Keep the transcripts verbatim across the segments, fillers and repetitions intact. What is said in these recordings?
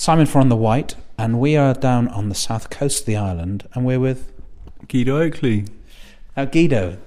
Simon for On the White, and we are down on the south coast of the island, and we're with Guido Oakley. Now, Guido,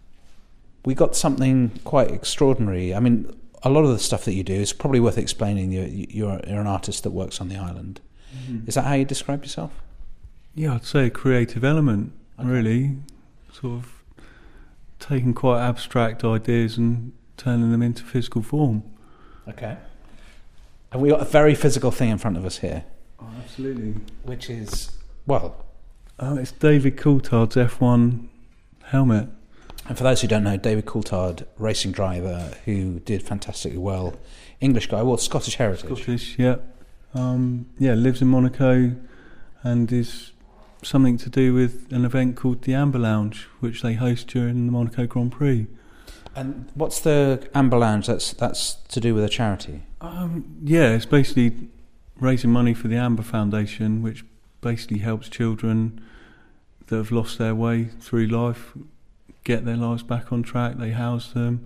we got something quite extraordinary. I mean, a lot of the stuff that you do is probably worth explaining. You're, you're, you're an artist that works on the island. Mm-hmm. Is that how you describe yourself? Yeah, I'd say a creative element, okay. Really. Sort of taking quite abstract ideas and turning them into physical form. Okay. And we got a very physical thing in front of us here. Oh, absolutely. Which is, well... Oh, it's David Coulthard's F one helmet. And for those who don't know, David Coulthard, racing driver who did fantastically well. English guy, well, Scottish heritage. Scottish, yeah. Um, yeah, lives in Monaco and is something to do with an event called the Amber Lounge, which they host during the Monaco Grand Prix. And what's the Amber Lounge? That's that's to do with a charity? Um, yeah, it's basically raising money for the Amber Foundation, which basically helps children that have lost their way through life get their lives back on track. They house them,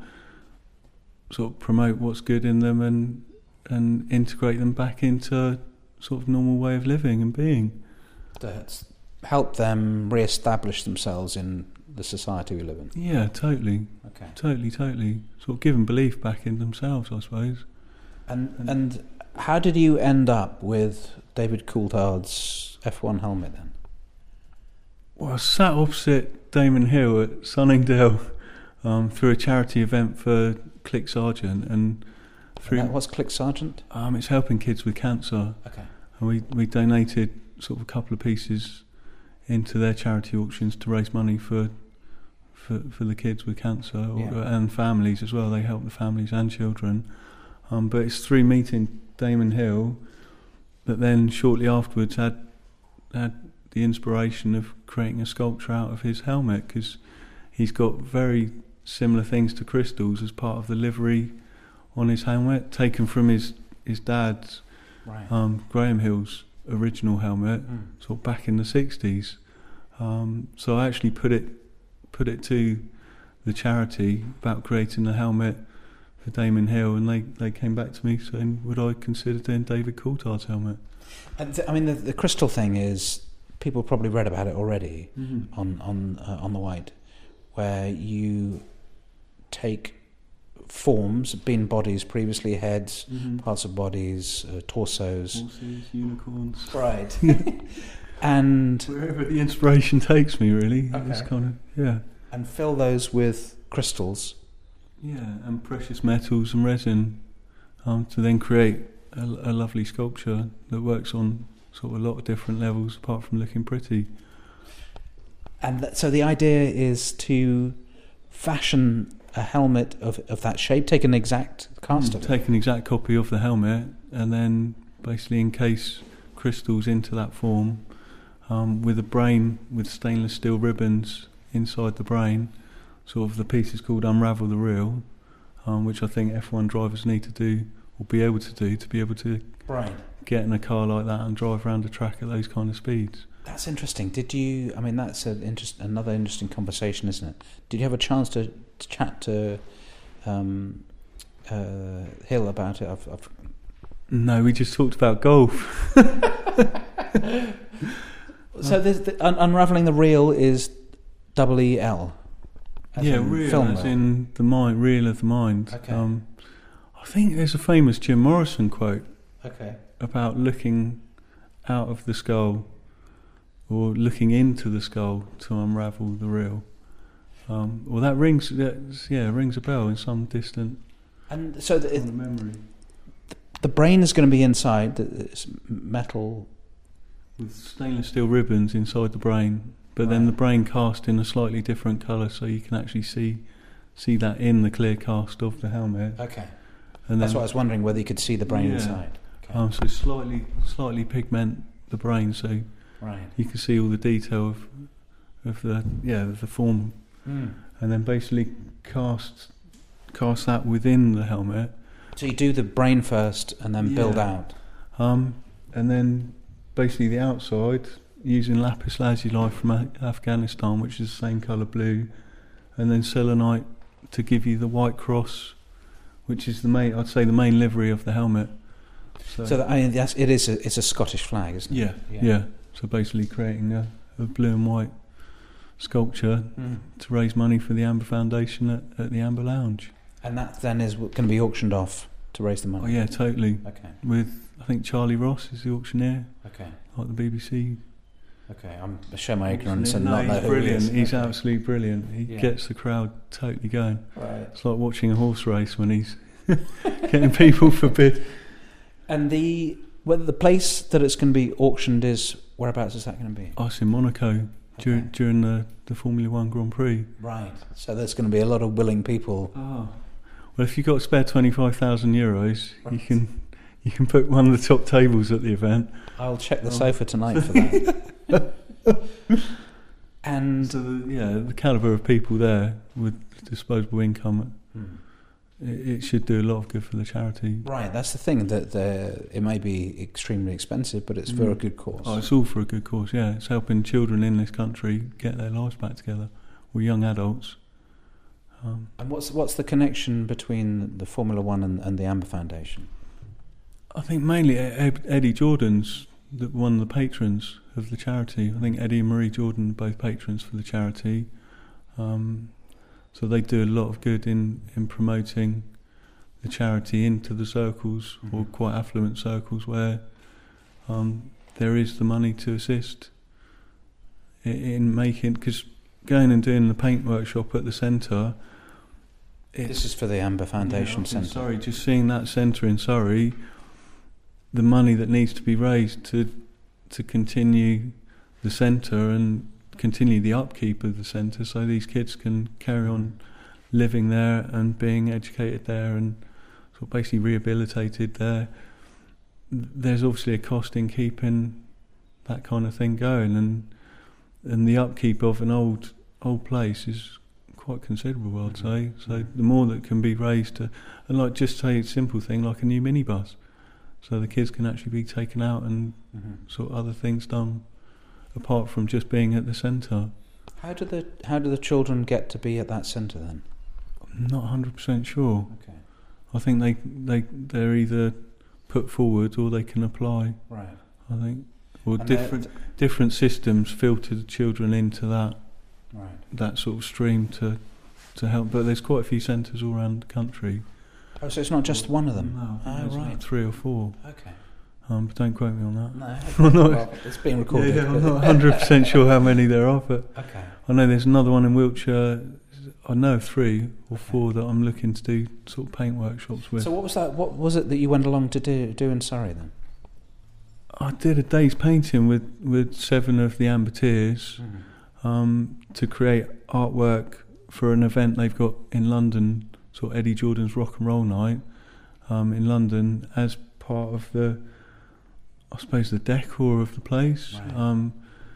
sort of promote what's good in them, and and integrate them back into sort of normal way of living and being. That's help them re-establish themselves in the society we live in. Yeah, totally. Okay. Totally, totally. Sort of give them belief back in themselves, I suppose. And and, and how did you end up with David Coulthard's F one helmet then? Well, I sat opposite Damon Hill at Sunningdale um, through a charity event for Click Sargent, and through and what's Click Sargent? Um, it's helping kids with cancer. Okay. And we we donated sort of a couple of pieces into their charity auctions to raise money for for, for the kids with cancer, or, yeah. and families as well. They help the families and children. Um, but it's through meeting Damon Hill that then shortly afterwards had had the inspiration of creating a sculpture out of his helmet, because he's got very similar things to crystals as part of the livery on his helmet, taken from his his dad's right. um, Graham Hill's original helmet, mm. sort of back in the sixties. Um, so I actually put it put it to the charity about creating a helmet for Damon Hill, and they, they came back to me saying, would I consider doing David Coulthard's helmet? And th- I mean, the, the crystal thing is, people probably read about it already mm-hmm. on on uh, on the White, where you take forms, been bodies previously, heads, mm-hmm. parts of bodies, uh, torsos, horses, unicorns, right, and wherever the inspiration takes me, really. Okay. It's kind of yeah, and fill those with crystals, yeah, and precious metals and resin, um, to then create a, a lovely sculpture that works on sort of a lot of different levels, apart from looking pretty. And th- so the idea is to fashion a helmet of, of that shape, take an exact cast of it. Take an exact copy of the helmet, and then basically encase crystals into that form, um, with a brain with stainless steel ribbons inside the brain. Sort of the piece is called Unravel the Real, um, which I think F one drivers need to do, or be able to do, to be able to right. get in a car like that and drive around a track at those kind of speeds. That's interesting. Did you, I mean, that's an interest, another interesting conversation, isn't it? Did you have a chance to, to chat to um, uh, Hill about it? I've, I've... No, we just talked about golf. So there's the, un- Unravelling the Real is double E L? Yeah, real, film as in the mind, real of the mind. Okay. Um, I think there's a famous Jim Morrison quote okay. about looking out of the skull, or looking into the skull to unravel the real. Um, well, that rings, yeah, rings a bell in some distant and so the, it, memory. The brain is going to be inside. It's metal with stainless steel ribbons inside the brain, but right. then the brain cast in a slightly different colour, so you can actually see see that in the clear cast of the helmet. Okay. And that's then, what I was wondering, whether you could see the brain yeah. inside. Okay. Um, so slightly slightly pigment the brain, so right. you can see all the detail of of the yeah of the form, mm. and then basically cast cast that within the helmet. So you do the brain first, and then yeah. build out. Um, and then basically the outside, using lapis lazuli from A- Afghanistan, which is the same colour blue, and then selenite to give you the white cross, which is the main, I'd say, the main livery of the helmet. So, So that, I mean, that's, it is a, it's a Scottish flag, isn't it? yeah, yeah, yeah. So basically creating a, a blue and white sculpture Mm. to raise money for the Amber Foundation at, at the Amber Lounge. And that then is going to be auctioned off to raise the money? Oh yeah, totally. Okay. With, I think Charlie Ross is the auctioneer, Okay. like the B B C. Okay, I'm I show my ignorance and no, not he's know who brilliant. he is. He's Okay. absolutely brilliant. He Yeah. gets the crowd totally going. Right. It's like watching a horse race when he's getting people for bid. And the whether the place that it's going to be auctioned is, whereabouts is that going to be? Oh, it's in Monaco during, Okay. during the, the Formula One Grand Prix. Right. So there's going to be a lot of willing people. Oh. Well, if you've got spare twenty-five thousand euros, you Right. can you can book one of the top tables at the event. I'll check the Oh. sofa tonight for that. And So, the, yeah, the calibre of people there with disposable income, Hmm. it, it should do a lot of good for the charity. right, that's the thing, that the, it may be extremely expensive, but it's for Mm. a good cause. Oh, it's all for a good cause, yeah. It's helping children in this country get their lives back together, or young adults. Um, And what's what's the connection between the Formula One and, and the Amber Foundation? I think mainly Ed, Eddie Jordan's the, one of the patrons of the charity. I think Eddie and Marie Jordan are both patrons for the charity. Um, so they do a lot of good in, in promoting the charity into the circles, or Mhm. quite affluent circles, where um, there is the money to assist in, in making... Because going and doing the paint workshop at the centre... This is for the Amber Foundation yeah, Centre. Sorry, just seeing that centre in Surrey, the money that needs to be raised to to continue the centre and continue the upkeep of the centre, so these kids can carry on living there and being educated there and sort of basically rehabilitated there. There's obviously a cost in keeping that kind of thing going, and and the upkeep of an old old place is quite considerable, I'd say. So the more that can be raised to, and like just say a simple thing like a new minibus, so the kids can actually be taken out and Mhm. sort of other things done apart from just being at the centre. How do the how do the children get to be at that centre then? I'm not one hundred percent sure. Okay. I think they they they're either put forward or they can apply. Right. I think, or And different they're- different systems filter the children into that Right. that sort of stream to to help. But there's quite a few centres all around the country. Oh, so it's not just one of them. No, Oh, there's right. like three or four. Okay. Um, but don't quote me on that. No. I'm not- Well, it's being recorded. Yeah, yeah, I'm but- not one hundred percent sure how many there are, but Okay. I know there's another one in Wiltshire. I know of three or four that I'm looking to do sort of paint workshops with. So what was that? What was it that you went along to do do in Surrey then? I did a day's painting with, with seven of the Amberteers um, to create artwork for an event they've got in London, sort of Eddie Jordan's Rock and Roll Night um, in London, as part of the, I suppose, the decor of the place. Right. Um,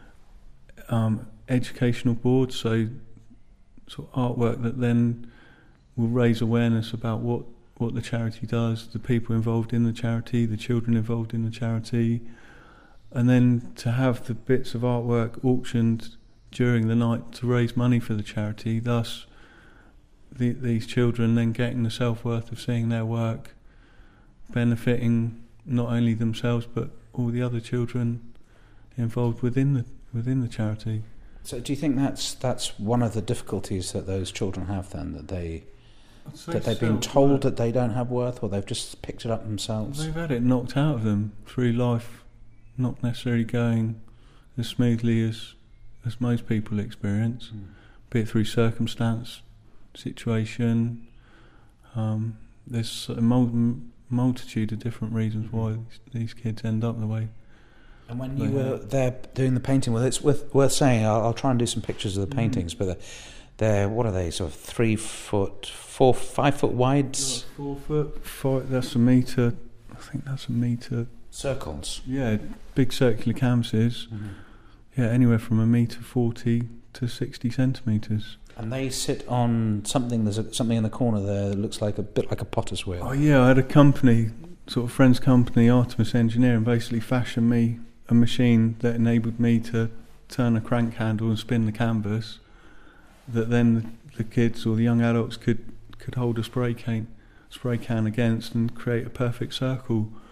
um, educational board, so sort of artwork that then will raise awareness about what, what the charity does, the people involved in the charity, the children involved in the charity, and then to have the bits of artwork auctioned during the night to raise money for the charity, thus the, these children then getting the self-worth of seeing their work benefiting not only themselves but all the other children involved within the within the charity. So do you think that's that's one of the difficulties that those children have then, that they that they've been told that they don't have worth, or they've just picked it up themselves? They've had it knocked out of them through life, not necessarily going as smoothly as as most people experience, Mm. be it through circumstance, situation. Um, there's a mul- multitude of different reasons why these, these kids end up the way. And when They you were have. there doing the painting, well, it's worth, worth saying, I'll, I'll try and do some pictures of the Mhm. paintings, but they're, they're, what are they, sort of three foot, four, five foot wide s- Four foot, five, that's a metre, I think that's a metre. circles? Yeah, big circular canvases. Yeah, anywhere from a metre forty to sixty centimetres. And they sit on something, there's a, something in the corner there that looks like a bit like a potter's wheel. Oh yeah, I had a company, sort of friend's company, Artemis Engineering, basically fashioned me a machine that enabled me to turn a crank handle and spin the canvas, that then the, the kids or the young adults could, could hold a spray can, spray can against and create a perfect circle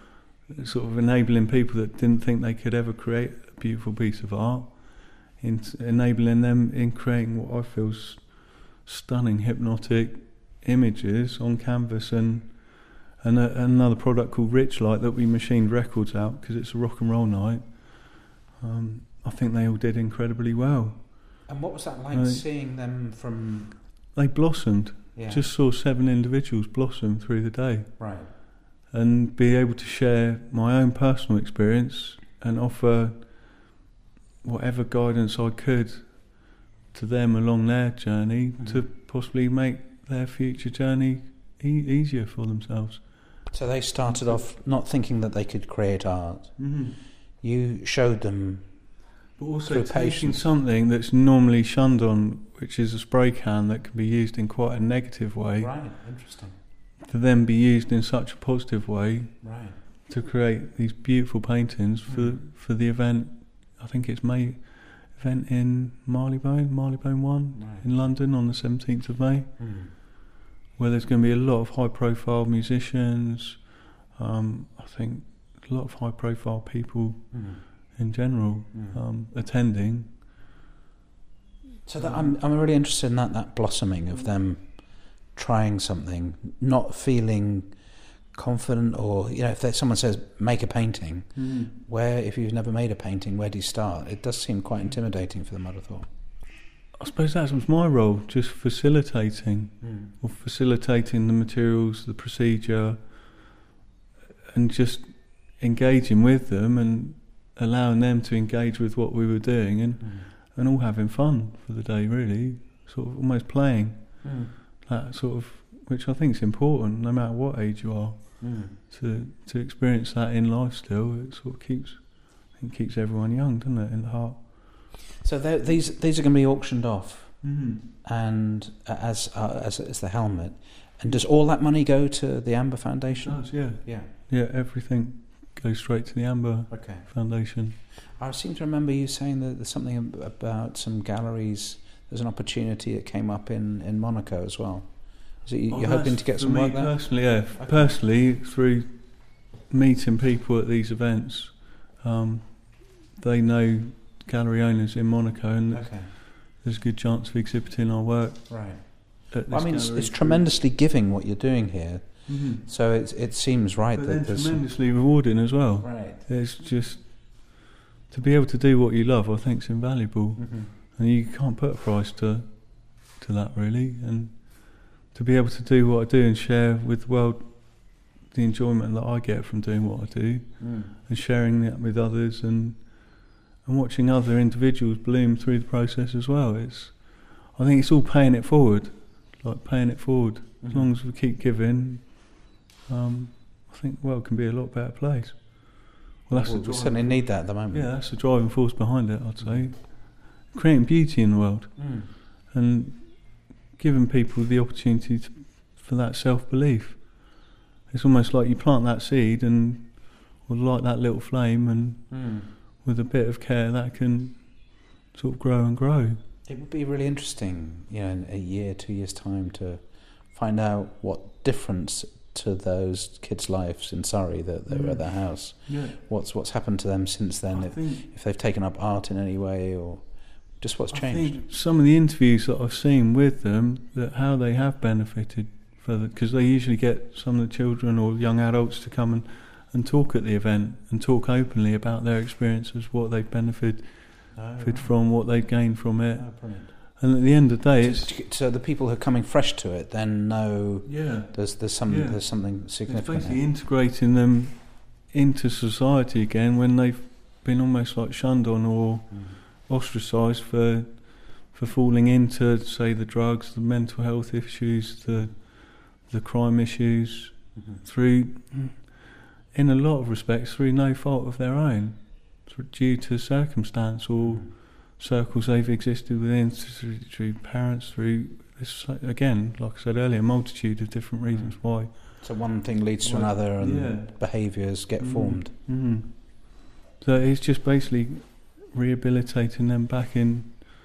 sort of enabling people that didn't think they could ever create a beautiful piece of art, in enabling them in creating what I feel is stunning, hypnotic images on canvas, and and a, another product called Rich Light that we machined records out because it's a rock and roll night. Um, I think they all did incredibly well. And what was that like, uh, seeing them from... They blossomed. Yeah. Just saw seven individuals blossom through the day. Right. And be able to share my own personal experience and offer whatever guidance I could to them along their journey, mm-hmm. to possibly make their future journey e- easier for themselves. So they started off not thinking that they could create art. Mm-hmm. You showed them, but also through taking patience, something that's normally shunned on, which is a spray can that can be used in quite a negative way. Right, interesting. To then be used in such a positive way, right, to create these beautiful paintings for mm. for the event. I think it's May event in Marylebone, Marylebone One right. in London on the seventeenth of May, mm. where there's going to be a lot of high-profile musicians. Um, I think a lot of high-profile people mm. in general mm. um, attending. So that I'm I'm really interested in that that blossoming of them trying something, not feeling confident, or, you know, if there, someone says make a painting, mm. where, if you've never made a painting, where do you start? It does seem quite intimidating for them, I'd have thought. I suppose that was my role, just facilitating, mm. or facilitating the materials, the procedure, and just engaging with them and allowing them to engage with what we were doing, and mm. and all having fun for the day, really, sort of almost playing. Mm. That sort of, which I think is important, no matter what age you are, mm. to to experience that in life still. It sort of keeps, I think, keeps everyone young, doesn't it, in the heart. So these these are going to be auctioned off, mm-hmm. and uh, as uh, as as the helmet. And does all that money go to the Amber Foundation? It does, yeah, yeah, yeah. Everything goes straight to the Amber okay. Foundation. I seem to remember you saying that there's something about some galleries. There's an opportunity that came up in, in Monaco as well. Is it, you, oh, you're hoping to get some me work there? Personally, yeah. Okay. Personally, through meeting people at these events, um, they know gallery owners in Monaco, and okay. there's a good chance of exhibiting our work. Right. At this Well, I mean, it's, gallery. it's tremendously giving what you're doing here. Mm-hmm. So it it seems right but that then there's tremendously rewarding as well. right. It's just to be able to do what you love, I think, is invaluable, Mm-hmm. and you can't put a price to to that, really. And to be able to do what I do and share with the world the enjoyment that I get from doing what I do, Mm. and sharing that with others, and and watching other individuals bloom through the process as well. It's, I think it's all paying it forward, like paying it forward. Mm-hmm. As long as we keep giving, um, I think the world can be a lot better place. Well, that's Well, the we drive- certainly need that at the moment. Yeah, that's the driving force behind it, I'd say. Creating beauty in the world, Mm. and giving people the opportunity to, for that self-belief. It's almost like you plant that seed and will light that little flame, and Mm. with a bit of care that can sort of grow and grow. It would be really interesting, you know, in a year, two years' time, to find out what difference to those kids' lives in Surrey that, that Mm. were at their house. Yeah. What's what's happened to them since then? I If, think, if they've taken up art in any way, or just what's I changed. think some of the interviews that I've seen with them, that how they have benefited further, because they usually get some of the children or young adults to come and, and talk at the event and talk openly about their experiences, what they've benefited Oh, benefited from, what they've gained from it. Oh, brilliant. And at the end of the day, it's So, so the people who are coming fresh to it then know yeah, there's there's some Yeah. there's something it's significant. basically here. integrating them into society again when they've been almost like shunned on or Mm. ostracised for for falling into, say, the drugs, the mental health issues, the the crime issues, Mhm. through, in a lot of respects, through no fault of their own, through, due to circumstance or Mm. circles they've existed within, through, through parents, through this, again, like I said earlier, a multitude of different reasons why. So one thing leads to Well, another, and yeah. behaviours get Mm. formed. Mm. So it's just basically rehabilitating them back in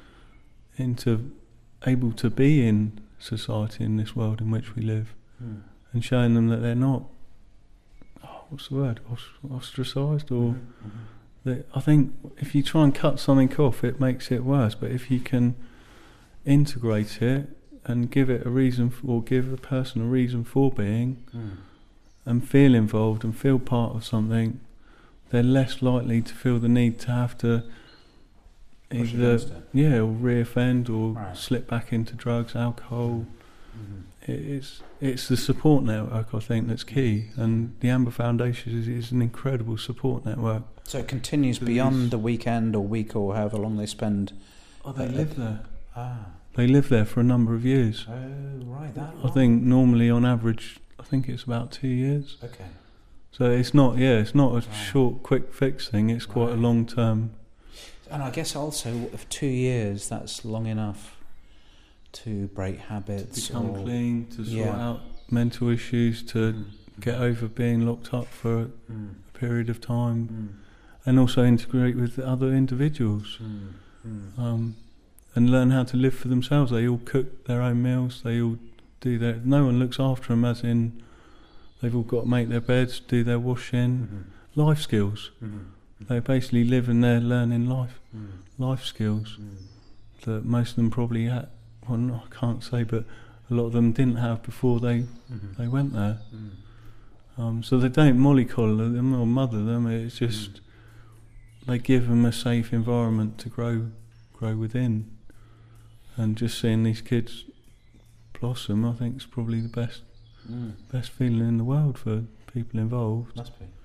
into able to be in society in this world in which we live, Mm. and showing them that they're not, oh, what's the word, Os- ostracised, or Mm-hmm. that I think if you try and cut something off, it makes it worse. But if you can integrate it and give it a reason, f- or give a person a reason for being, Mm. and feel involved and feel part of something, they're less likely to feel the need to have to Push either against it. yeah, or reoffend or Right. slip back into drugs, alcohol. Mm-hmm. It, it's it's the support network, I think, that's key, and the Amber Foundation is, is an incredible support network. So it continues So beyond these- the weekend or week or however long they spend. Oh, they Uh, live there. Ah. They live there for a number of years. Oh, right. That. I think normally, on average, I think it's about two years. Okay. So it's not, yeah, it's not a Right. short, quick fix thing. It's quite a Right. long term. And I guess also, if two years, that's long enough to break habits. To become or, clean, to sort yeah. out mental issues, to Mm. get over being locked up for a Mm. period of time, Mm. and also integrate with other individuals, Mm. Mm. um, and learn how to live for themselves. They all cook their own meals. They all do their. No one looks after them, as in they've all got to make their beds, do their washing, Mhm. life skills. Mhm. They basically live and they're learning life Mm. life skills Mm. that most of them probably had. Well, no, I can't say, but a lot of them didn't have before they Mhm. they went there. Mm. Um, so they don't mollycoddle them or mother them. It's just Mm. they give them a safe environment to grow, grow within, and just seeing these kids blossom, I think, is probably the best, Mm. best feeling in the world for people involved. Must be.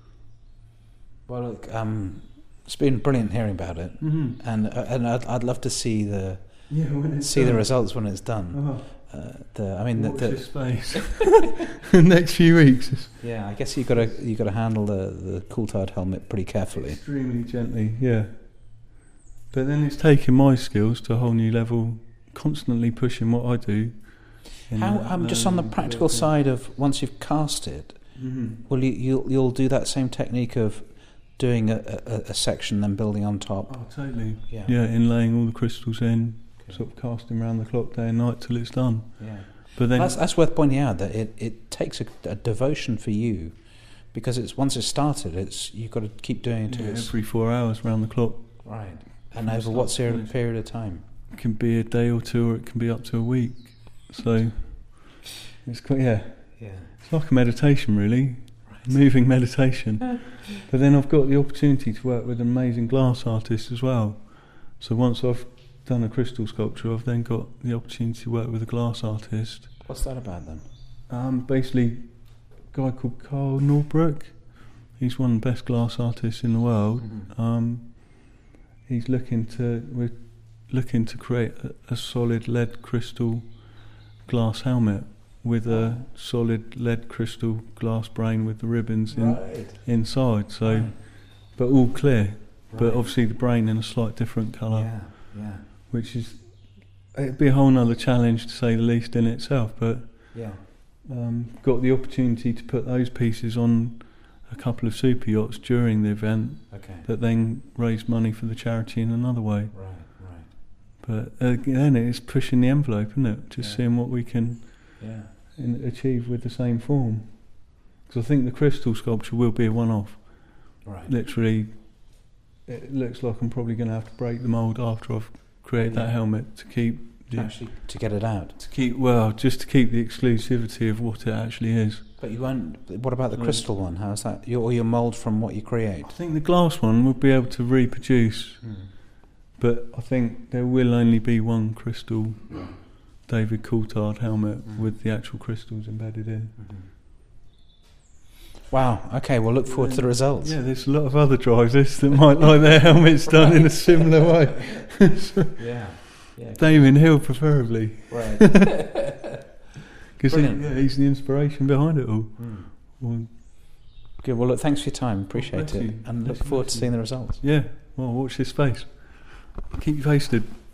Well, look, um, it's been brilliant hearing about it, Mm-hmm. and uh, and I'd, I'd love to see the Yeah, when it's see the done. results when it's done. Oh, Uh, the I mean, the, watch the, this space. The next few weeks, is yeah, I guess you got to you got to handle the the Coulthard helmet pretty carefully. extremely gently, yeah. But then it's taking my skills to a whole new level, constantly pushing what I do. in How that um, just on the learning practical working. side of once you've cast it, Mm-hmm. will you you'll, you'll do that same technique of doing a, a, a section then building on top? Oh, totally. Yeah. Yeah, inlaying all the crystals in, Okay. sort of casting around the clock day and night till it's done. Yeah. But then, That's, that's worth pointing out that it, it takes a, a devotion for you, because it's once it's started, it's you've got to keep doing it till yeah, it's every four hours round the clock. right, and From over start what to ser- finish. period of time? It can be a day or two, or it can be up to a week. So it's quite, yeah, Yeah, it's like a meditation, really, moving meditation. But then I've got the opportunity to work with an amazing glass artist as well. So once I've done a crystal sculpture, I've then got the opportunity to work with a glass artist. what's that about then? Um, basically, a guy called Carl Norbrook. He's one of the best glass artists in the world. Mhm. Um, he's looking to we're looking to create a, a solid lead crystal glass helmet with a solid lead crystal glass brain with the ribbons in, Right. inside. So, Right. but all clear. But Right. obviously the brain in a slight different colour, Yeah, yeah, which is it'd be a whole nother challenge to say the least in itself. But yeah. um, got the opportunity to put those pieces on a couple of super yachts during the event Okay. that then raised money for the charity in another way. Right, right. But again, it's pushing the envelope, isn't it? Just Yeah. seeing what we can Yeah. in, achieve with the same form. Because I think the crystal sculpture will be a one-off. Right. Literally, it looks like I'm probably going to have to break the mould after I've created that Yeah. helmet to keep To the, actually to get it out. to keep well, just to keep the exclusivity of what it actually is. But you won't. What about the Mm. crystal one? How's that? Your, or your mould from what you create? I think the glass one will be able to reproduce, Mm. but I think there will only be one crystal David Coulthard helmet Mm. with the actual crystals embedded in. Mhm. Wow. Okay. We'll look forward to the results. Yeah, there's a lot of other drivers that might like their helmets done in a similar way. Yeah. Yeah. Damien Hill, preferably, Right. because he, Brilliant. yeah, he's the inspiration behind it all. Mm. Well, Good. Well, look. Thanks for your time. Appreciate bless it, you. and Bless look you, forward bless to you. seeing the results. yeah, well, watch this space. Keep you posted.